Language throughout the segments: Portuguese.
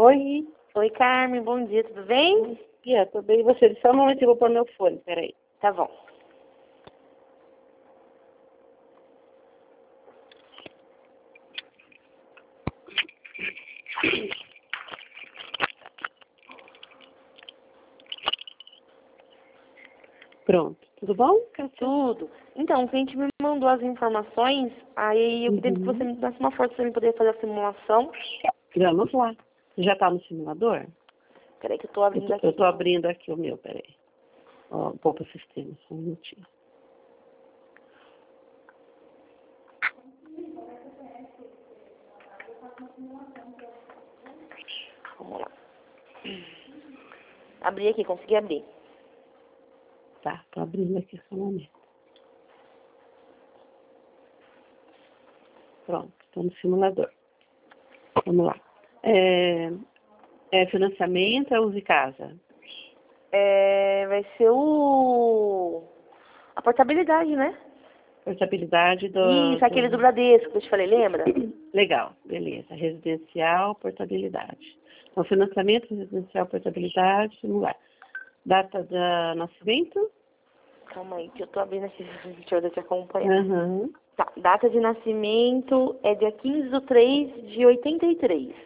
Oi. Oi, Carmen, bom dia, tudo bem? Tô bem. E você? Só um momento, eu vou pôr meu fone, peraí. Tá bom. Pronto. Tudo bom? Tudo. Então, o cliente me mandou as informações, aí eu queria que você me desse uma força para eu poder fazer a simulação. Vamos lá. Você já tá no simulador? Peraí que eu tô abrindo aqui. Eu tô abrindo aqui o meu, peraí. Ó, vou pro sistema, só um minutinho. Vamos lá. Abri aqui, consegui abrir. Tá, tô abrindo aqui só um momento. Pronto, tô no simulador. Vamos lá. Financiamento, é Uso Casa? Vai ser a portabilidade, né? Portabilidade Isso, aquele do Bradesco que eu te falei, lembra? Legal, beleza. Residencial, portabilidade. Então, financiamento, residencial, portabilidade, simular. Data de nascimento? Calma aí, que eu tô abrindo aqui, deixa eu te acompanhar. Uhum. Tá, data de nascimento é dia 15/3/83.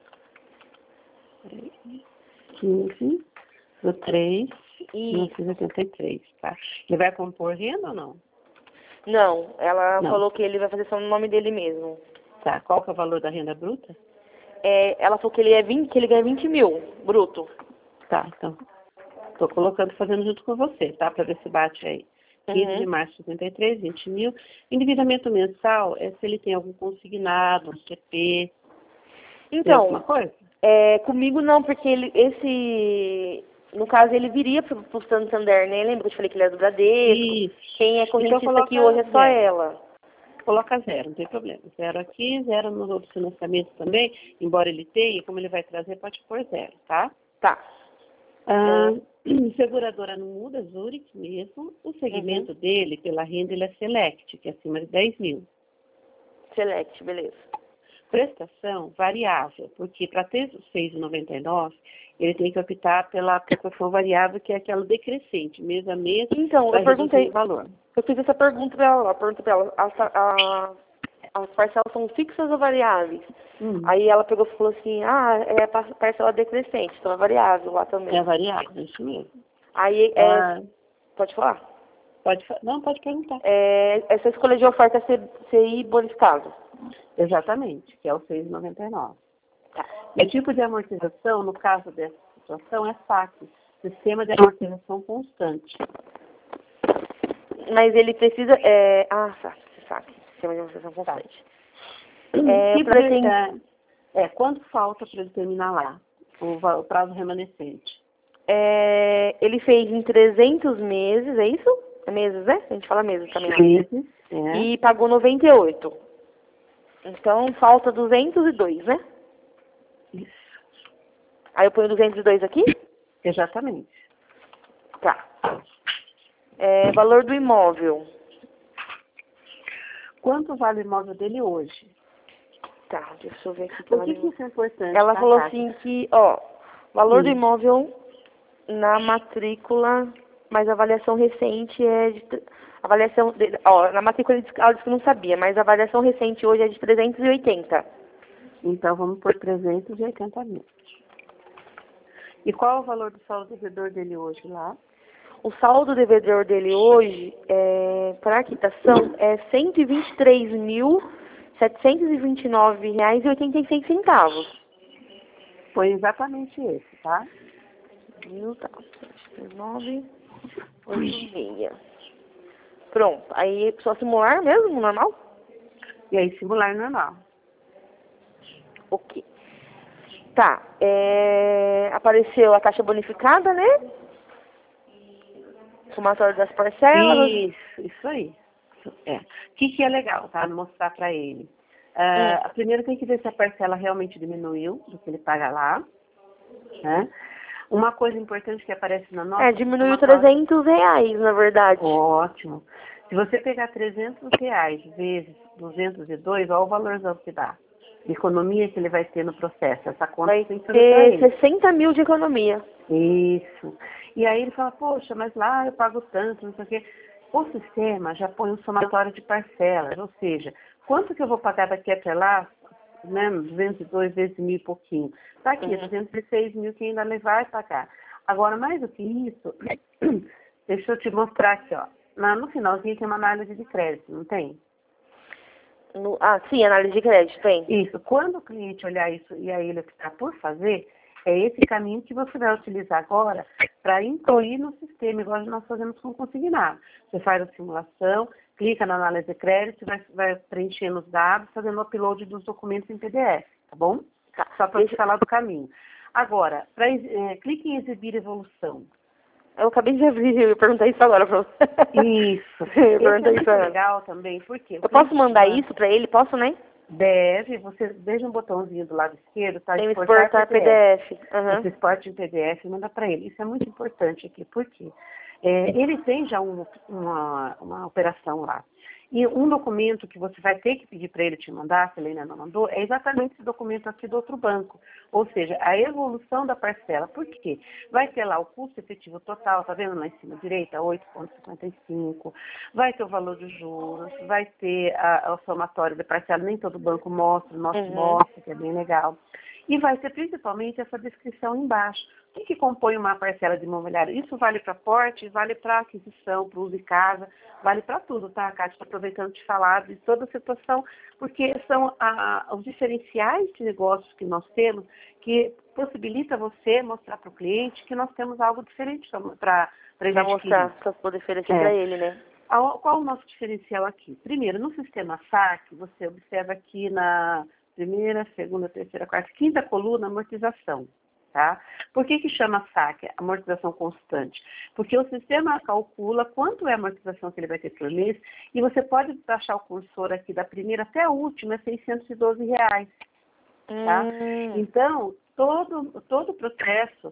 15 do 3, Isso. 1983, tá? Ele vai compor renda ou não? Não, ela Não. falou que ele vai fazer só no nome dele mesmo. Tá, qual que é o valor da renda bruta? Ela falou que ele ganha 20 mil, bruto. Tá, então, tô colocando, fazendo junto com você, tá? Pra ver se bate aí. 15 de Uhum. março de 53, 20 mil. Endividamento mensal é se ele tem algum consignado, um CP, tem alguma Então, coisa? comigo não, porque no caso, ele viria pro Santander, né? Lembra que eu te falei que ele é do Bradesco? Isso. Quem é Então correntista aqui coloca hoje é só zero. ela. Coloca zero, não tem problema. Zero aqui, zero nos outros financiamentos também. Embora ele tenha, como ele vai trazer, pode pôr zero, tá? Tá. Seguradora não muda, Zurich mesmo. O segmento Uhum. dele, pela renda, ele é Select, que é acima de 10 mil. Select, beleza. Prestação variável, porque para ter os 6,99, ele tem que optar pela prestação variável, que é aquela decrescente, mês a mês, Então, vai eu perguntei, reduzindo o valor. eu fiz essa pergunta pra ela, perguntei pra ela, as parcelas são fixas ou variáveis? Aí ela pegou e falou assim, é a parcela decrescente, então é variável lá também. É variável, isso mesmo. Aí, pode falar? Não, pode perguntar. Essa escolha de oferta CI bonificado. Exatamente, que é o 6,99. Tá. E o tipo de amortização, no caso dessa situação, é SAC, Sistema de Amortização Constante. Mas ele precisa, sabe, sistema de amortização constante. Quanto falta para ele terminar lá? O prazo remanescente? Ele fez em 300 meses, é isso? É meses, né? A gente fala meses também. Meses, E pagou 98. Então, falta 202, né? Isso. Aí eu ponho 202 aqui? Exatamente. Tá. Valor do imóvel. Quanto vale o imóvel dele hoje? Tá, deixa eu ver aqui. Por que isso é importante? Ela falou assim que, valor do imóvel na matrícula, mas a avaliação recente na matrícula ela disse que não sabia, mas a avaliação recente hoje é de 380. Então vamos por 380 mil. E qual é o valor do saldo devedor dele hoje lá? O saldo devedor dele hoje, para quitação, é R$ 123.729,86. Foi exatamente esse, tá? 986. Pronto. Aí só simular mesmo, normal? E aí simular normal. Ok. Tá. Apareceu a taxa bonificada, né? Somatório das parcelas. Isso aí. O que é legal, tá? Mostrar para ele. Primeiro tem que ver se a parcela realmente diminuiu do que ele paga lá. Né? Uma coisa importante que aparece na nota... Diminuiu R$300, na verdade. Ótimo. Se você pegar R$300 vezes 202, olha o valorzão que dá. de economia que ele vai ter no processo. Essa conta Vai tem que fazer pra ter ele. 60 mil de economia. Isso. E aí ele fala, poxa, mas lá eu pago tanto, não sei o quê. O sistema já põe um somatório de parcelas, ou seja, quanto que eu vou pagar daqui até lá, né, 202 vezes mil e pouquinho. Está aqui, 206 mil que ainda vai pagar. Agora, mais do que isso, deixa eu te mostrar aqui, ó. No finalzinho tem uma análise de crédito, não tem? Sim, análise de crédito, tem. Isso. Quando o cliente olhar isso e aí ele optar por fazer, é esse caminho que você vai utilizar agora para incluir no sistema, igual nós fazemos com o consignado. Você faz a simulação, clica na análise de crédito, vai preenchendo os dados, fazendo o upload dos documentos em PDF, tá bom? Tá. Só para te falar do caminho. Agora, clique em exibir evolução. Eu acabei de abrir, eu ia perguntar isso agora pra você. Isso. Esse é muito legal também, porque... Eu posso mandar isso para ele? Posso, né? Deve, você veja um botãozinho do lado esquerdo, tá? Tem exportar PDF. Você exporta em PDF e manda para ele. Isso é muito importante aqui, porque ele tem já uma operação lá. E um documento que você vai ter que pedir para ele te mandar, se ele ainda não mandou, é exatamente esse documento aqui do outro banco. Ou seja, a evolução da parcela. Por quê? Vai ter lá o custo efetivo total, tá vendo lá em cima à direita? 8,55. Vai ter o valor dos juros, vai ter o somatório da parcela, nem todo banco mostra, o nosso mostra, que é bem legal. E vai ter principalmente essa descrição embaixo. O que compõe uma parcela de imobiliário? Isso vale para porte, vale para aquisição, para uso de casa, vale para tudo, tá, Cátia? Estou aproveitando de falar de toda a situação, porque são os diferenciais de negócios que nós temos que possibilita você mostrar para o cliente que nós temos algo diferente para ele mostrar, para poder oferecer para ele, né? Qual o nosso diferencial aqui? Primeiro, no sistema SAC, você observa aqui na primeira, segunda, terceira, quarta, quinta coluna, amortização. Tá? Por que chama SAC, amortização constante? Porque o sistema calcula quanto é a amortização que ele vai ter por mês e você pode baixar o cursor aqui da primeira até a última, é R$612. Tá? Então, todo o processo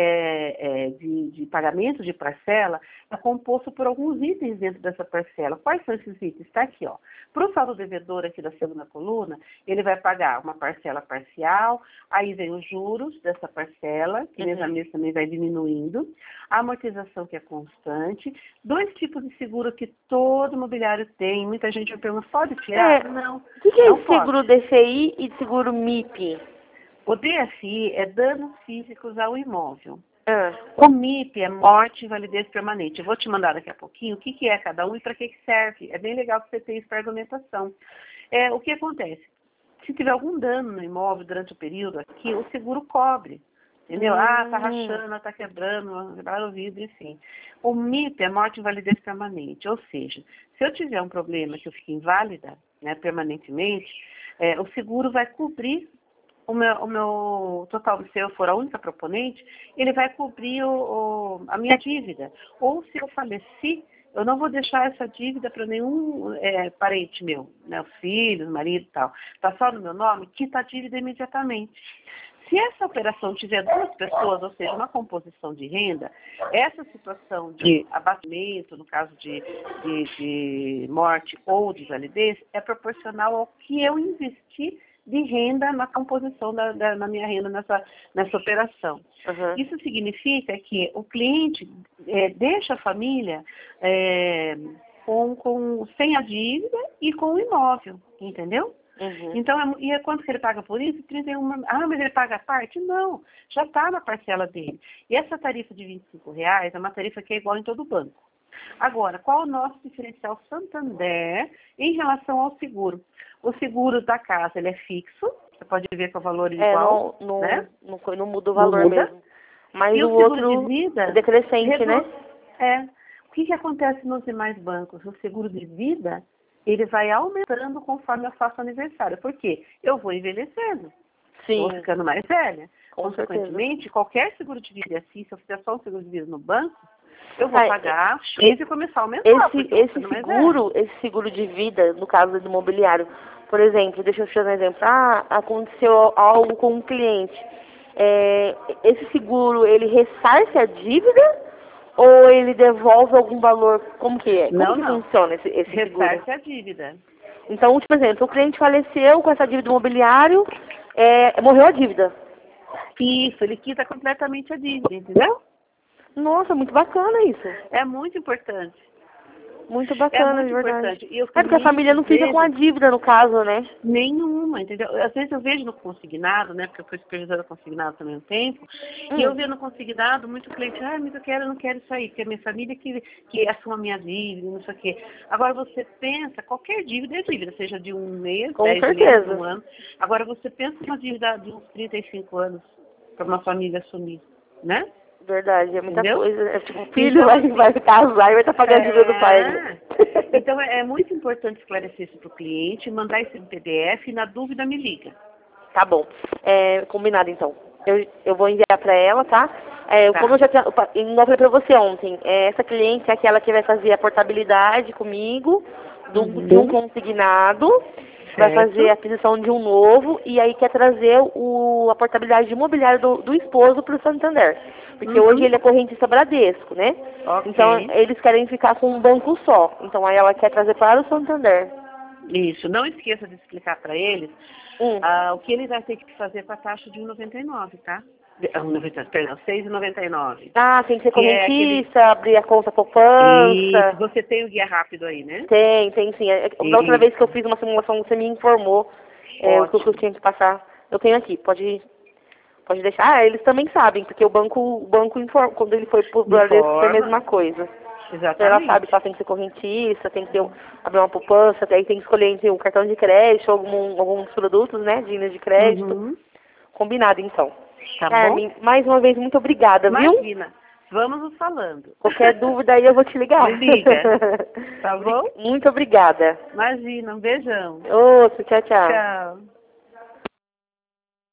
de pagamento de parcela é composto por alguns itens dentro dessa parcela. Quais são esses itens? Está aqui, ó. Para o saldo devedor aqui da segunda coluna, ele vai pagar uma parcela parcial, aí vem os juros dessa parcela, que mês a mês também vai diminuindo, a amortização que é constante, 2 tipos de seguro que todo imobiliário tem. Muita gente vai perguntar, pode tirar? Não. O que é não esse seguro DFI e seguro MIP? O DFI é danos físicos ao imóvel. O MIP é morte e invalidez permanente. Eu vou te mandar daqui a pouquinho o que é cada um e para que serve. É bem legal que você tenha isso para argumentação. O que acontece? Se tiver algum dano no imóvel durante o período aqui, o seguro cobre. Entendeu? Tá rachando, tá quebrando, quebraram o vidro, enfim. O MIP é morte e invalidez permanente. Ou seja, se eu tiver um problema que eu fique inválida, né, permanentemente, o seguro vai cobrir o meu total, se eu for a única proponente, ele vai cobrir a minha dívida. Ou se eu faleci, eu não vou deixar essa dívida para nenhum parente meu, né, os filhos, marido e tal. Está só no meu nome, quita a dívida imediatamente. Se essa operação tiver 2 pessoas, ou seja, uma composição de renda, essa situação de abatimento, no caso de morte ou de invalidez, é proporcional ao que eu investi de renda na composição na minha renda nessa operação. Isso significa que o cliente deixa a família sem a dívida e com o imóvel, entendeu? Então, e quanto que ele paga por isso? 31. Mas ele paga a parte? Não, já está na parcela dele. E essa tarifa de R$25 é uma tarifa que é igual em todo o banco. Agora, qual o nosso diferencial Santander em relação ao seguro? O seguro da casa, ele é fixo, você pode ver que o valor é igual, né? Não muda o valor mesmo. Mas e o seguro outro de vida é decrescente, né? O que acontece nos demais bancos? O seguro de vida, ele vai aumentando conforme eu faço aniversário. Por quê? Eu vou envelhecendo. Sim. Vou ficando mais velha. Com Consequentemente, certeza. Qualquer seguro de vida assim, se eu fizer só um seguro de vida no banco, eu vou pagar X e começar a aumentar. Esse seguro de vida, no caso do imobiliário, por exemplo, deixa eu te dar um exemplo. Aconteceu algo com um cliente. Esse seguro, ele ressarce a dívida ou ele devolve algum valor? Como que é? Como que funciona esse seguro? Ressarce a dívida. Então, por exemplo, o cliente faleceu com essa dívida imobiliária, morreu a dívida. Isso, ele quita completamente a dívida, entendeu? Nossa, muito bacana isso. É muito importante. Muito É bacana, muito de verdade. importante. E os É porque a família não fica com a dívida, no caso, né? Nenhuma, entendeu? Às vezes eu vejo no consignado, né? Porque eu fui supervisora consignado também um tempo, e eu vejo no consignado muito cliente, mas eu não quero isso aí, porque a minha família que assuma a minha dívida, não sei o quê. Agora você pensa, qualquer dívida é dívida, seja de um mês, Com 10 certeza. meses, um ano. Agora você pensa uma dívida de uns 35 anos para uma família assumir, né? Verdade, é muita Entendeu? coisa. É tipo, o filho Então, assim, vai casar e vai estar pagando a dívida do pai ainda. Então é muito importante esclarecer isso para o cliente, mandar esse PDF e na dúvida me liga. Tá bom. Combinado então. Eu vou enviar para ela, tá? Tá. Como eu já tinha. Eu falei para você ontem, essa cliente é aquela que vai fazer a portabilidade comigo de um consignado. Vai fazer a aquisição de um novo e aí quer trazer a portabilidade imobiliária do esposo para o Santander. Porque hoje ele é correntista Bradesco, né? Ok. Então eles querem ficar com um banco só. Então aí ela quer trazer para o Santander. Isso. Não esqueça de explicar para eles o que ele vai ter que fazer com a taxa de 1,99, tá? Perdão, 6,99. Ah, tem que ser correntista, abrir a conta poupança. Isso. Você tem o guia rápido aí, né? Tem sim. Da outra vez que eu fiz uma simulação, você me informou o que eu tinha que passar. Eu tenho aqui, pode deixar. Eles também sabem, porque o banco informa, quando ele foi pro Bradesco foi a mesma coisa. Exatamente. Então ela sabe que ela tem que ser correntista, tem que abrir uma poupança, aí tem que escolher entre um cartão de crédito, alguns produtos, né, de linha de crédito. Combinado, então. Tá Carmen, bom? mais uma vez, muito obrigada, viu? Imagina. Vamos nos falando. Qualquer dúvida aí eu vou te ligar. Me liga. Tá bom? Muito obrigada. Imagina. Um beijão. Outro, tchau, tchau. Tchau.